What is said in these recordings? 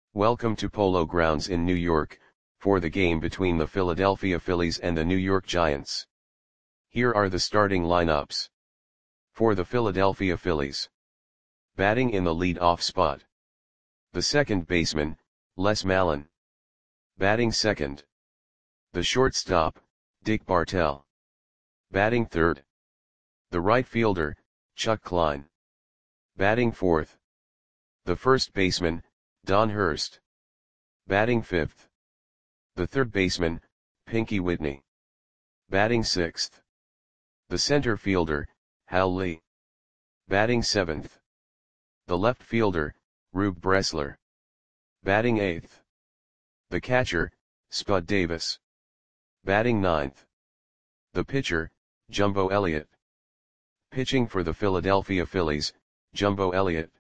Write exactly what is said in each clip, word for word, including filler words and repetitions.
Welcome to Polo Grounds in New York, for the game between the Philadelphia Phillies and the New York Giants. Here are the starting lineups. For the Philadelphia Phillies. Batting in the lead-off spot. The second baseman, Les Mallon. Batting second. The shortstop, Dick Bartell. Batting third. The right fielder, Chuck Klein. Batting fourth. The first baseman, Don Hurst. Batting fifth. The third baseman, Pinky Whitney. Batting sixth. The center fielder, Hal Lee. Batting seventh. The left fielder, Rube Bressler. Batting eighth. The catcher, Spud Davis. Batting ninth. The pitcher, Jumbo Elliott. Pitching for the Philadelphia Phillies, Jumbo Elliott.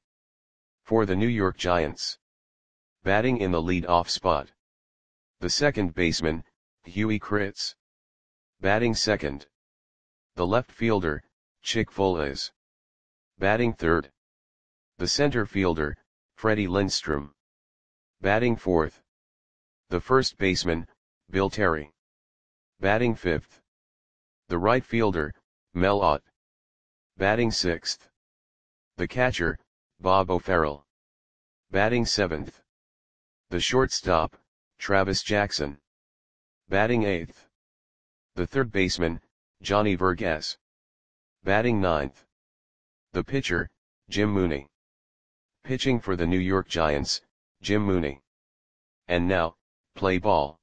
For the New York Giants. Batting in the lead-off spot. The second baseman, Huey Kritz. Batting second. The left fielder, Chick Foales. Batting third. The center fielder, Freddie Lindstrom. Batting fourth. The first baseman, Bill Terry. Batting fifth. The right fielder, Mel Ott. Batting sixth. The catcher, Bob O'Farrell. Batting seventh. The shortstop, Travis Jackson. Batting eighth. The third baseman, Johnny Vergas. Batting ninth. The pitcher, Jim Mooney. Pitching for the New York Giants, Jim Mooney. And now, play ball.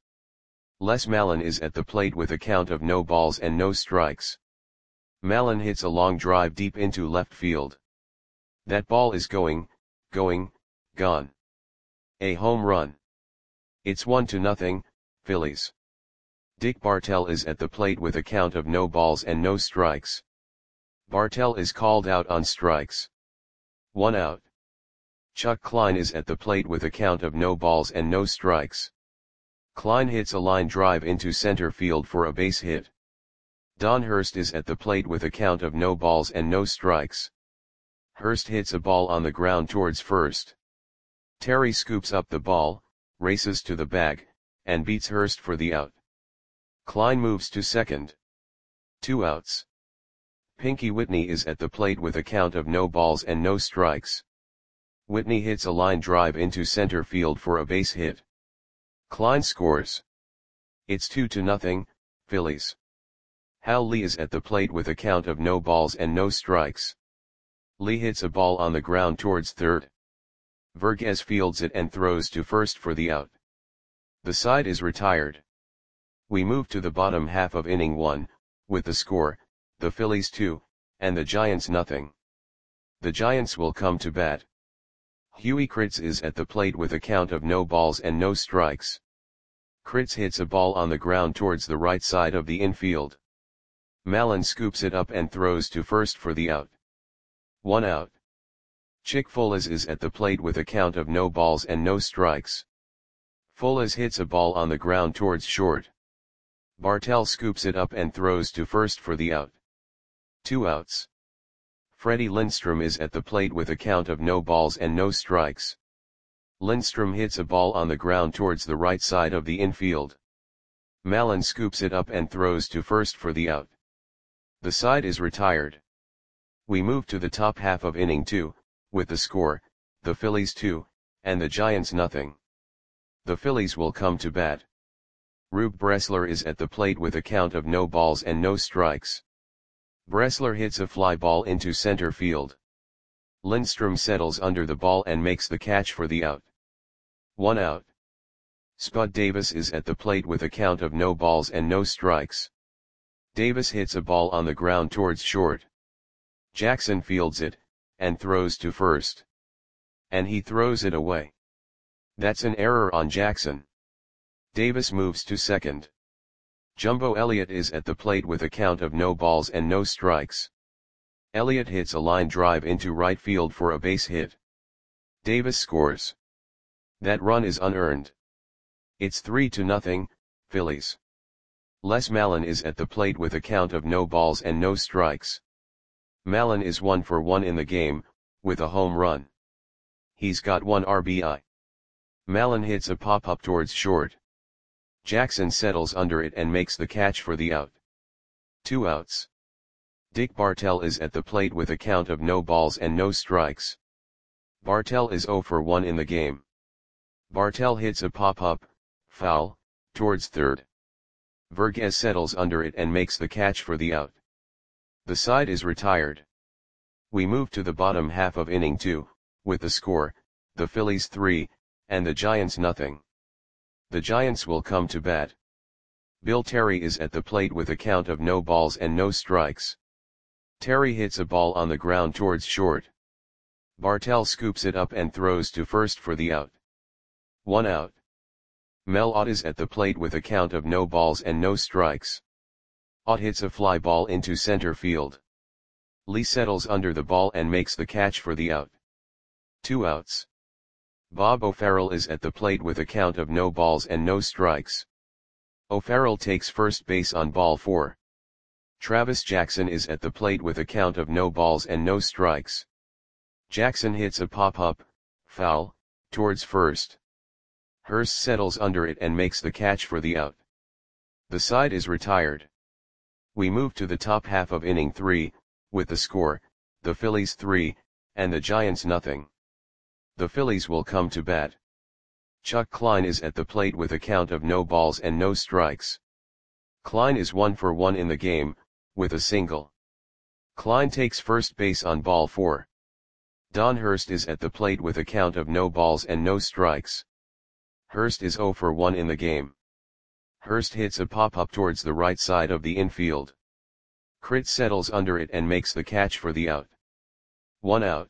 Les Mallon is at the plate with a count of no balls and no strikes. Mallon hits a long drive deep into left field. That ball is going, going, gone. A home run. It's one to nothing, Phillies. Dick Bartell is at the plate with a count of no balls and no strikes. Bartell is called out on strikes. One out. Chuck Klein is at the plate with a count of no balls and no strikes. Klein hits a line drive into center field for a base hit. Don Hurst is at the plate with a count of no balls and no strikes. Hurst hits a ball on the ground towards first. Terry scoops up the ball, races to the bag, and beats Hurst for the out. Klein moves to second. Two outs. Pinky Whitney is at the plate with a count of no balls and no strikes. Whitney hits a line drive into center field for a base hit. Klein scores. It's two to nothing, Phillies. Hal Lee is at the plate with a count of no balls and no strikes. Lee hits a ball on the ground towards third. Vergas fields it and throws to first for the out. The side is retired. We move to the bottom half of inning one, with the score, the Phillies two, and the Giants nothing. The Giants will come to bat. Huey Kritz is at the plate with a count of no balls and no strikes. Kritz hits a ball on the ground towards the right side of the infield. Mallon scoops it up and throws to first for the out. One out. Chick Foales is at the plate with a count of no balls and no strikes. Foales hits a ball on the ground towards short. Bartell scoops it up and throws to first for the out. Two outs. Freddie Lindstrom is at the plate with a count of no balls and no strikes. Lindstrom hits a ball on the ground towards the right side of the infield. Mallon scoops it up and throws to first for the out. The side is retired. We move to the top half of inning two, with the score, the Phillies two, and the Giants nothing. The Phillies will come to bat. Rube Bressler is at the plate with a count of no balls and no strikes. Bressler hits a fly ball into center field. Lindstrom settles under the ball and makes the catch for the out. One out. Spud Davis is at the plate with a count of no balls and no strikes. Davis hits a ball on the ground towards short. Jackson fields it, and throws to first. And he throws it away. That's an error on Jackson. Davis moves to second. Jumbo Elliott is at the plate with a count of no balls and no strikes. Elliott hits a line drive into right field for a base hit. Davis scores. That run is unearned. It's three to nothing, Phillies. Les Mallon is at the plate with a count of no balls and no strikes. Mallon is one for one in the game, with a home run. He's got one R B I. Mallon hits a pop-up towards short. Jackson settles under it and makes the catch for the out. Two outs. Dick Bartell is at the plate with a count of no balls and no strikes. Bartell is oh for one in the game. Bartell hits a pop-up, foul, towards third. Verghese settles under it and makes the catch for the out. The side is retired. We move to the bottom half of inning two, with the score, the Phillies three, and the Giants nothing. The Giants will come to bat. Bill Terry is at the plate with a count of no balls and no strikes. Terry hits a ball on the ground towards short. Bartell scoops it up and throws to first for the out. One out. Mel Ott is at the plate with a count of no balls and no strikes. Ott hits a fly ball into center field. Lee settles under the ball and makes the catch for the out. Two outs. Bob O'Farrell is at the plate with a count of no balls and no strikes. O'Farrell takes first base on ball four. Travis Jackson is at the plate with a count of no balls and no strikes. Jackson hits a pop-up, foul, towards first. Hurst settles under it and makes the catch for the out. The side is retired. We move to the top half of inning three, with the score, the Phillies three, and the Giants nothing. The Phillies will come to bat. Chuck Klein is at the plate with a count of no balls and no strikes. Klein is one for one in the game, with a single. Klein takes first base on ball four. Don Hurst is at the plate with a count of no balls and no strikes. Hurst is oh for one in the game. Hurst hits a pop-up towards the right side of the infield. Crit settles under it and makes the catch for the out. One out.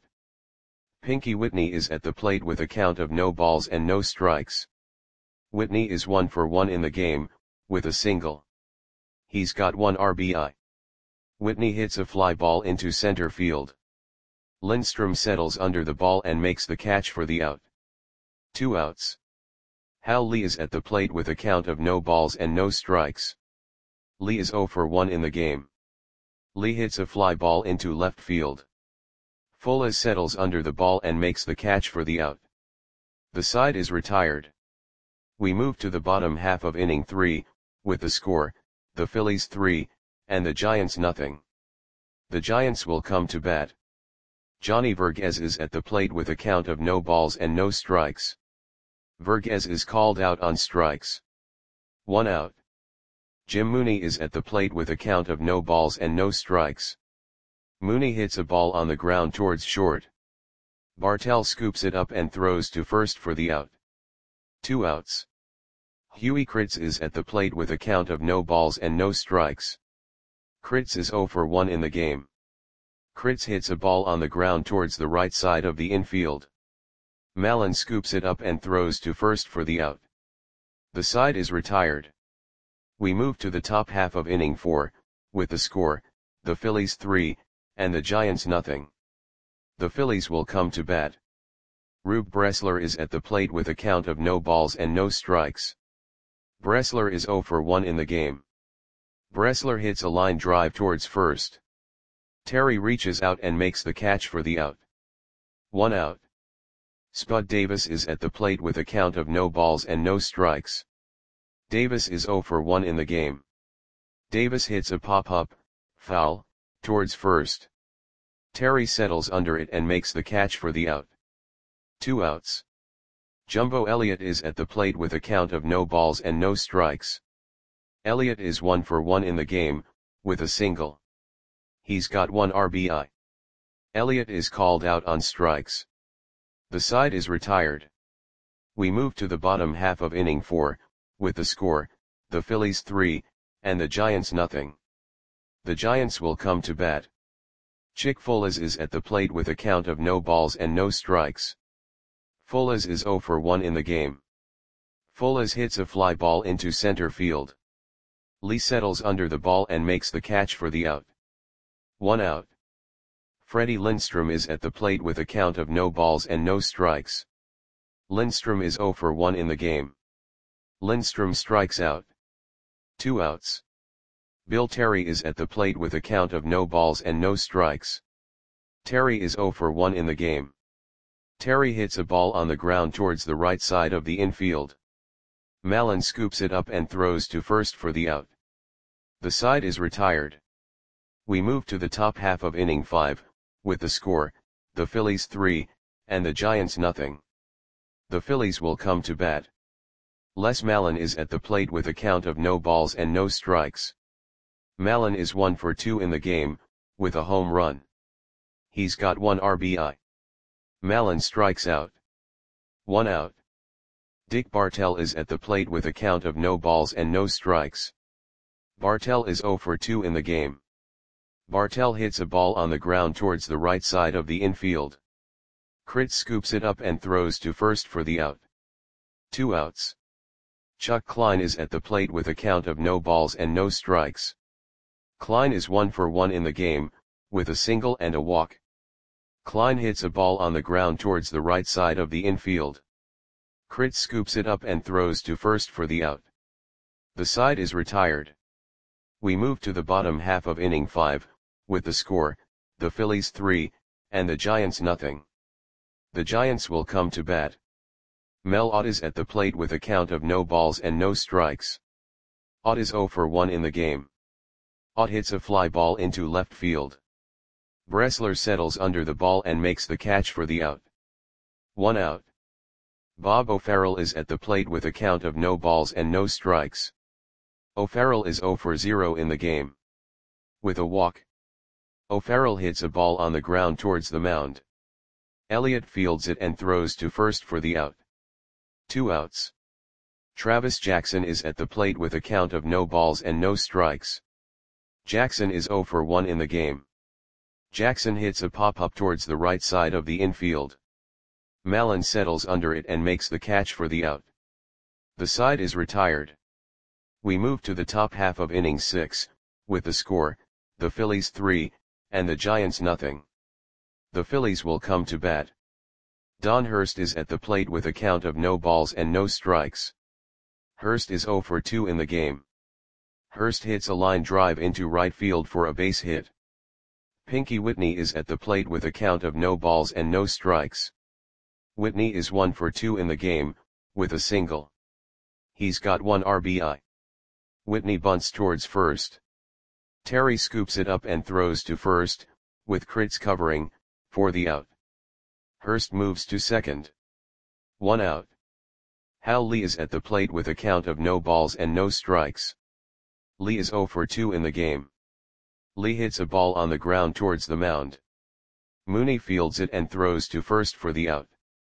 Pinky Whitney is at the plate with a count of no balls and no strikes. Whitney is one for one in the game, with a single. He's got one R B I. Whitney hits a fly ball into center field. Lindstrom settles under the ball and makes the catch for the out. Two outs. Hal Lee is at the plate with a count of no balls and no strikes. Lee is oh for one in the game. Lee hits a fly ball into left field. Fuller settles under the ball and makes the catch for the out. The side is retired. We move to the bottom half of inning three, with the score, the Phillies three, and the Giants nothing. The Giants will come to bat. Johnny Verghese is at the plate with a count of no balls and no strikes. Verghese is called out on strikes. One out. Jim Mooney is at the plate with a count of no balls and no strikes. Mooney hits a ball on the ground towards short. Bartell scoops it up and throws to first for the out. Two outs. Huey Critz is at the plate with a count of no balls and no strikes. Critz is oh for one in the game. Critz hits a ball on the ground towards the right side of the infield. Mallon scoops it up and throws to first for the out. The side is retired. We move to the top half of inning four, with the score, the Phillies three, and the Giants nothing. The Phillies will come to bat. Rube Bressler is at the plate with a count of no balls and no strikes. Bressler is oh for one in the game. Bressler hits a line drive towards first. Terry reaches out and makes the catch for the out. One out. Spud Davis is at the plate with a count of no balls and no strikes. Davis is oh for one in the game. Davis hits a pop-up, foul, towards first. Terry settles under it and makes the catch for the out. Two outs. Jumbo Elliott is at the plate with a count of no balls and no strikes. Elliott is one for one in the game, with a single. He's got one R B I. Elliott is called out on strikes. The side is retired. We move to the bottom half of inning four, with the score, the Phillies three, and the Giants nothing. The Giants will come to bat. Chick Foles is at the plate with a count of no balls and no strikes. Foles is oh for one in the game. Foles hits a fly ball into center field. Lee settles under the ball and makes the catch for the out. One out. Freddie Lindstrom is at the plate with a count of no balls and no strikes. Lindstrom is oh for one in the game. Lindstrom strikes out. Two outs. Bill Terry is at the plate with a count of no balls and no strikes. Terry is oh for one in the game. Terry hits a ball on the ground towards the right side of the infield. Mallon scoops it up and throws to first for the out. The side is retired. We move to the top half of inning five, with the score, the Phillies three, and the Giants nothing. The Phillies will come to bat. Les Mallon is at the plate with a count of no balls and no strikes. Mallon is one for two in the game, with a home run. He's got one R B I. Mallon strikes out. One out. Dick Bartell is at the plate with a count of no balls and no strikes. Bartell is zero for two in the game. Bartell hits a ball on the ground towards the right side of the infield. Kritz scoops it up and throws to first for the out. Two outs. Chuck Klein is at the plate with a count of no balls and no strikes. Klein is one for one in the game, with a single and a walk. Klein hits a ball on the ground towards the right side of the infield. Kritz scoops it up and throws to first for the out. The side is retired. We move to the bottom half of inning five, with the score, the Phillies three, and the Giants nothing. The Giants will come to bat. Mel Ott is at the plate with a count of no balls and no strikes. Ott is zero for one in the game. Ott hits a fly ball into left field. Bressler settles under the ball and makes the catch for the out. One out. Bob O'Farrell is at the plate with a count of no balls and no strikes. O'Farrell is zero for zero in the game. With a walk. O'Farrell hits a ball on the ground towards the mound. Elliott fields it and throws to first for the out. Two outs. Travis Jackson is at the plate with a count of no balls and no strikes. Jackson is zero for one in the game. Jackson hits a pop-up towards the right side of the infield. Mallon settles under it and makes the catch for the out. The side is retired. We move to the top half of inning six, with the score, the Phillies three, and the Giants nothing. The Phillies will come to bat. Don Hurst is at the plate with a count of no balls and no strikes. Hurst is zero for two in the game. Hurst hits a line drive into right field for a base hit. Pinky Whitney is at the plate with a count of no balls and no strikes. Whitney is one for two in the game, with a single. He's got one R B I. Whitney bunts towards first. Terry scoops it up and throws to first, with Kritz covering, for the out. Hurst moves to second. One out. Hal Lee is at the plate with a count of no balls and no strikes. Lee is zero for two in the game. Lee hits a ball on the ground towards the mound. Mooney fields it and throws to first for the out.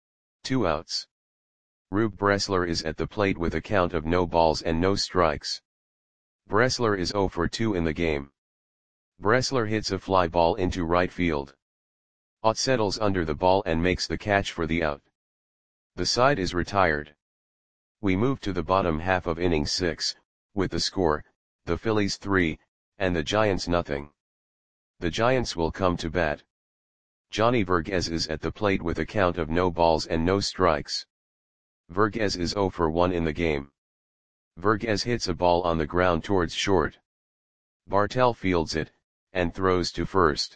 Two outs. Rube Bressler is at the plate with a count of no balls and no strikes. Bressler is zero for two in the game. Bressler hits a fly ball into right field. Ott settles under the ball and makes the catch for the out. The side is retired. We move to the bottom half of inning six, with the score, the Phillies three, and the Giants nothing. The Giants will come to bat. Johnny Verghese is at the plate with a count of no balls and no strikes. Verghese is zero for one in the game. Verghese hits a ball on the ground towards short. Bartell fields it, and throws to first.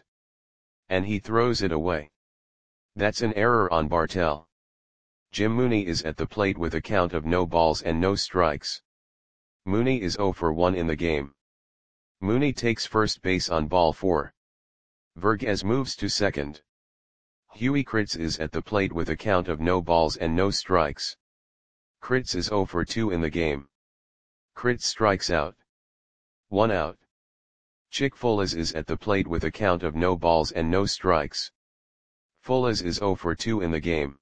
And he throws it away. That's an error on Bartell. Jim Mooney is at the plate with a count of no balls and no strikes. Mooney is zero for one in the game. Mooney takes first base on ball four. Verghese moves to second. Huey Kritz is at the plate with a count of no balls and no strikes. Kritz is zero for two in the game. Kritz strikes out. One out. Chick Folas is at the plate with a count of no balls and no strikes. Folas is zero for two in the game.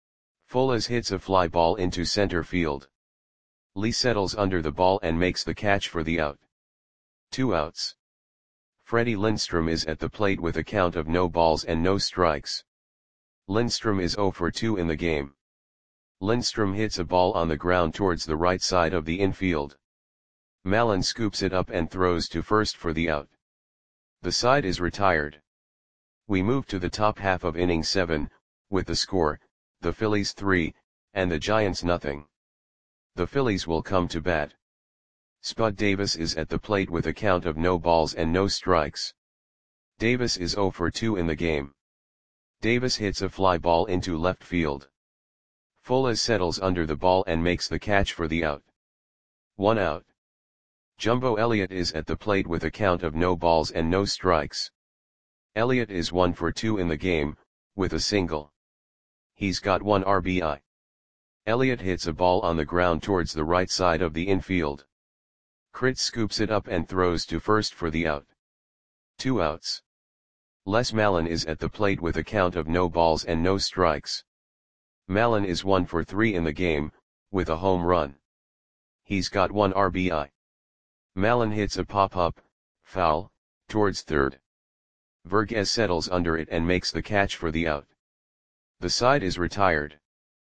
Folas hits a fly ball into center field. Lee settles under the ball and makes the catch for the out. Two outs. Freddie Lindstrom is at the plate with a count of no balls and no strikes. Lindstrom is zero for two in the game. Lindstrom hits a ball on the ground towards the right side of the infield. Mallon scoops it up and throws to first for the out. The side is retired. We move to the top half of inning seven, with the score, the Phillies three, and the Giants nothing. The Phillies will come to bat. Spud Davis is at the plate with a count of no balls and no strikes. Davis is zero for two in the game. Davis hits a fly ball into left field. Fuller settles under the ball and makes the catch for the out. One out. Jumbo Elliott is at the plate with a count of no balls and no strikes. Elliott is one for two in the game, with a single. He's got one R B I. Elliott hits a ball on the ground towards the right side of the infield. Kritz scoops it up and throws to first for the out. Two outs. Les Mallon is at the plate with a count of no balls and no strikes. Mallon is one for three in the game, with a home run. He's got one R B I. Mallon hits a pop-up, foul, towards third. Vergez settles under it and makes the catch for the out. The side is retired.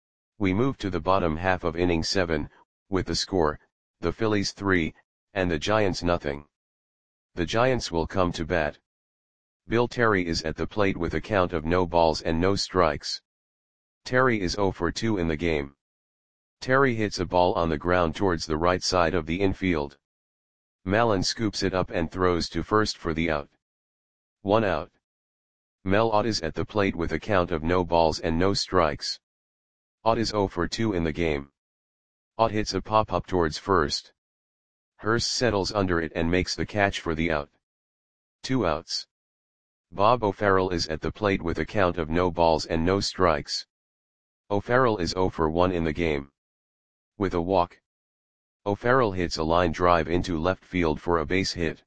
We move to the bottom half of inning seven, with the score, the Phillies three, and the Giants nothing. The Giants will come to bat. Bill Terry is at the plate with a count of no balls and no strikes. Terry is zero for two in the game. Terry hits a ball on the ground towards the right side of the infield. Mallon scoops it up and throws to first for the out. One out. Mel Ott is at the plate with a count of no balls and no strikes. Ott is zero for two in the game. Ott hits a pop-up towards first. Hurst settles under it and makes the catch for the out. Two outs. Bob O'Farrell is at the plate with a count of no balls and no strikes. O'Farrell is zero for one in the game. With a walk. O'Farrell hits a line drive into left field for a base hit.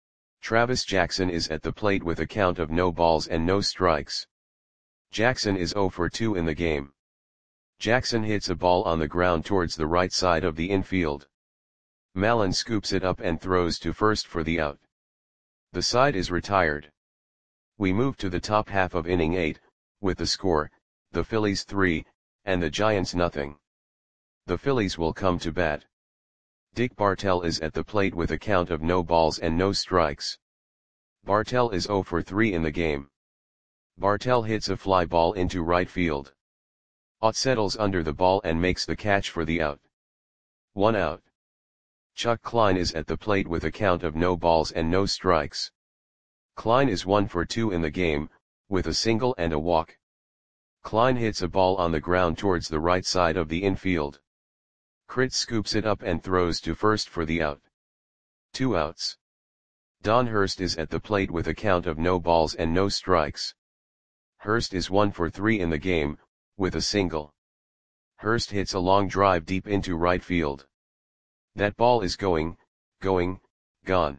Travis Jackson is at the plate with a count of no balls and no strikes. Jackson is zero for two in the game. Jackson hits a ball on the ground towards the right side of the infield. Mallon scoops it up and throws to first for the out. The side is retired. We move to the top half of inning eight, with the score, the Phillies three, and the Giants nothing. The Phillies will come to bat. Dick Bartell is at the plate with a count of no balls and no strikes. Bartell is zero for three in the game. Bartell hits a fly ball into right field. Ott settles under the ball and makes the catch for the out. One out. Chuck Klein is at the plate with a count of no balls and no strikes. Klein is one for two in the game, with a single and a walk. Klein hits a ball on the ground towards the right side of the infield. Kritz scoops it up and throws to first for the out. Two outs. Don Hurst is at the plate with a count of no balls and no strikes. Hurst is one for three in the game, with a single. Hurst hits a long drive deep into right field. That ball is going, going, gone.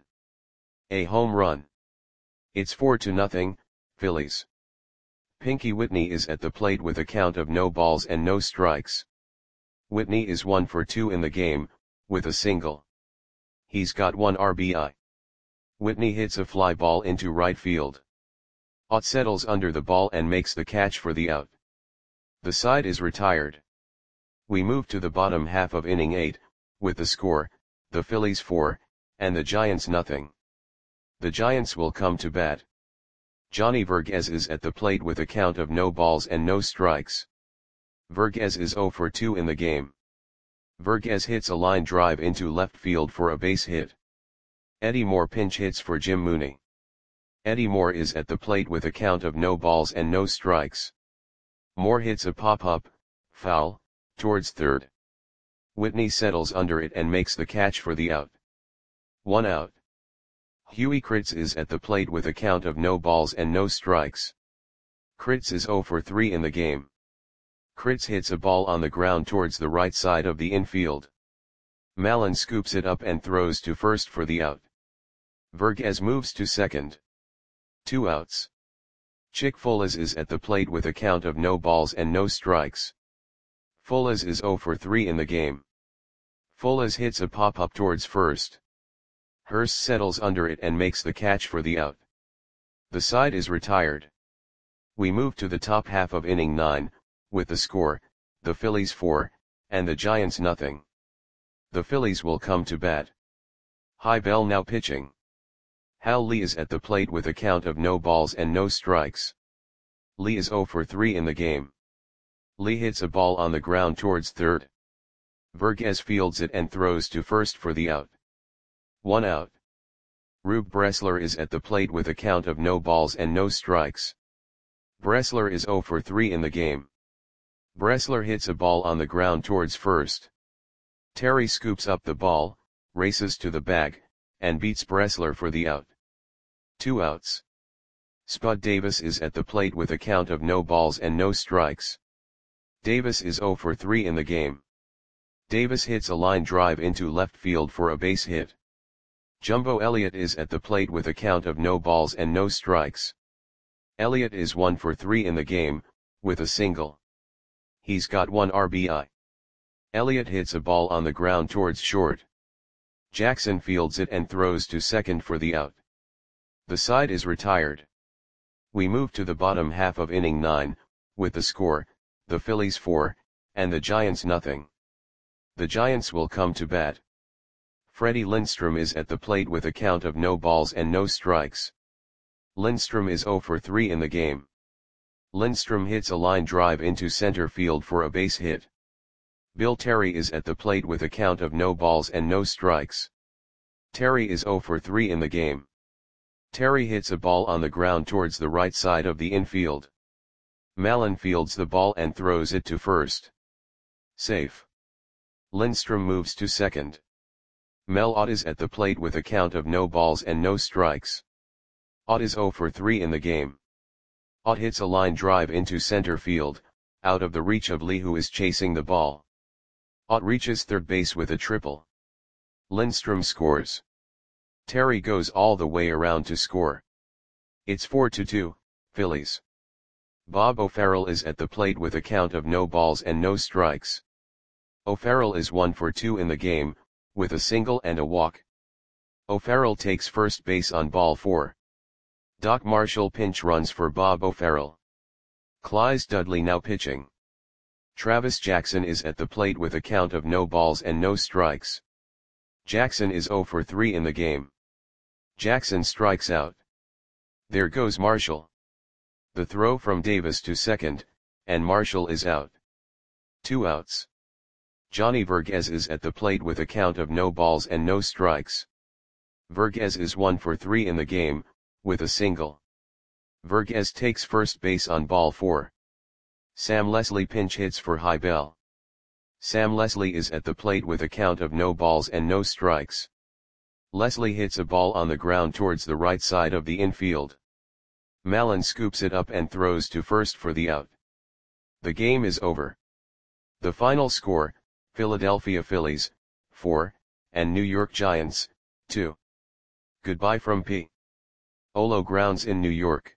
A home run. It's four to nothing, Phillies. Pinky Whitney is at the plate with a count of no balls and no strikes. Whitney is one for two in the game, with a single. He's got one R B I. Whitney hits a fly ball into right field. Ott settles under the ball and makes the catch for the out. The side is retired. We move to the bottom half of inning eight, with the score, the Phillies four, and the Giants nothing. The Giants will come to bat. Johnny Vergez is at the plate with a count of no balls and no strikes. Vergez is zero for two in the game. Vergez hits a line drive into left field for a base hit. Eddie Moore pinch hits for Jim Mooney. Eddie Moore is at the plate with a count of no balls and no strikes. Moore hits a pop-up, foul, towards third. Whitney settles under it and makes the catch for the out. One out. Huey Kritz is at the plate with a count of no balls and no strikes. Kritz is zero for three in the game. Kritz hits a ball on the ground towards the right side of the infield. Mallon scoops it up and throws to first for the out. Vergez moves to second. Two outs. Chick Folas is at the plate with a count of no balls and no strikes. Folas is zero for three in the game. Folas hits a pop-up towards first. Hurst settles under it and makes the catch for the out. The side is retired. We move to the top half of inning nine, with the score, the Phillies four, and the Giants nothing. The Phillies will come to bat. High Bell now pitching. Hal Lee is at the plate with a count of no balls and no strikes. Lee is zero for three in the game. Lee hits a ball on the ground towards third. Vergez fields it and throws to first for the out. One out. Rube Bressler is at the plate with a count of no balls and no strikes. Bressler is zero for three in the game. Bressler hits a ball on the ground towards first. Terry scoops up the ball, races to the bag, and beats Bressler for the out. Two outs. Spud Davis is at the plate with a count of no balls and no strikes. Davis is zero for three in the game. Davis hits a line drive into left field for a base hit. Jumbo Elliott is at the plate with a count of no balls and no strikes. Elliott is one for three in the game, with a single. He's got one R B I. Elliott hits a ball on the ground towards short. Jackson fields it and throws to second for the out. The side is retired. We move to the bottom half of inning nine, with the score, the Phillies four, and the Giants nothing. The Giants will come to bat. Freddie Lindstrom is at the plate with a count of no balls and no strikes. Lindstrom is zero for three in the game. Lindstrom hits a line drive into center field for a base hit. Bill Terry is at the plate with a count of no balls and no strikes. Terry is zero for three in the game. Terry hits a ball on the ground towards the right side of the infield. Mallon fields the ball and throws it to first. Safe. Lindstrom moves to second. Mel Ott is at the plate with a count of no balls and no strikes. Ott is zero for three in the game. Ott hits a line drive into center field, out of the reach of Lee, who is chasing the ball. Ott reaches third base with a triple. Lindstrom scores. Terry goes all the way around to score. It's four to two, Phillies. Bob O'Farrell is at the plate with a count of no balls and no strikes. O'Farrell is one for two in the game, with a single and a walk. O'Farrell takes first base on ball four. Doc Marshall pinch runs for Bob O'Farrell. Clyde Dudley now pitching. Travis Jackson is at the plate with a count of no balls and no strikes. Jackson is zero for three in the game. Jackson strikes out. There goes Marshall. The throw from Davis to second, and Marshall is out. Two outs. Johnny Verghese is at the plate with a count of no balls and no strikes. Verghese is one for three in the game, with a single. Verghese takes first base on ball four. Sam Leslie pinch hits for High Bell. Sam Leslie is at the plate with a count of no balls and no strikes. Leslie hits a ball on the ground towards the right side of the infield. Mallon scoops it up and throws to first for the out. The game is over. The final score, Philadelphia Phillies, four, and New York Giants, two. Goodbye from P. Olo Grounds in New York.